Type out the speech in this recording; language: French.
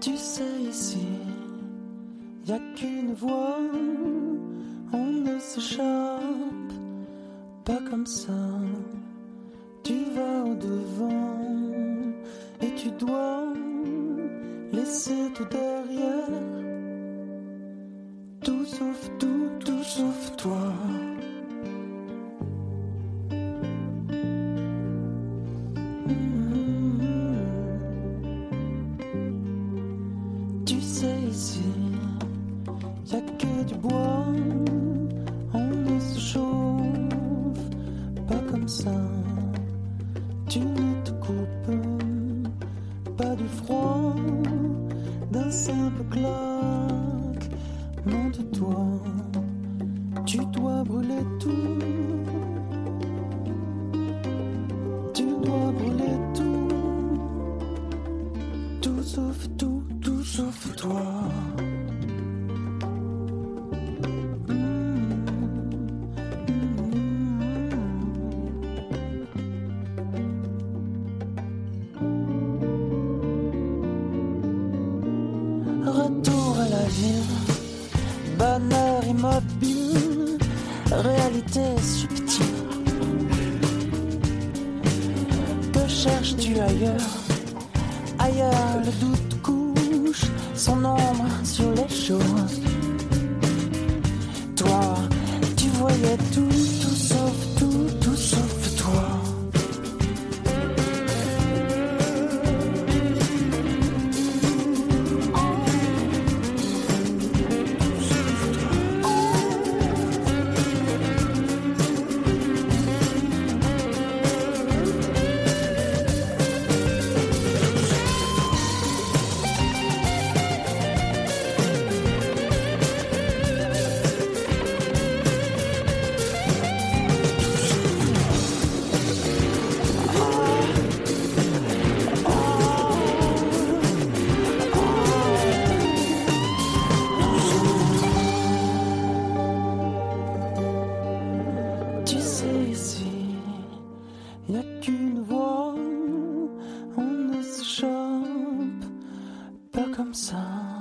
Tu sais, ici, y a qu'une voie, on ne s'échappe pas comme ça. Tu vas au devant et tu dois laisser tout derrière. Tout sauf tout, tout sauf toi. Tu sais, ici, y a que du bois, on ne se chauffe pas comme ça. Tu ne te coupes pas du froid d'un simple claquement de doigts. Tu dois brûler tout. Tu dois brûler tout. Tout sauf tout, tout sauf toi. Retour à la ville, bonheur immobile, réalité subtile. Que cherches-tu ailleurs? Ailleurs, le doute couche son ombre sur les choses. Toi, tu voyais tout, tout sauf tout, tout sauf toi. Tu sais, ici, y a qu'une voie, on ne s'échappe pas comme ça.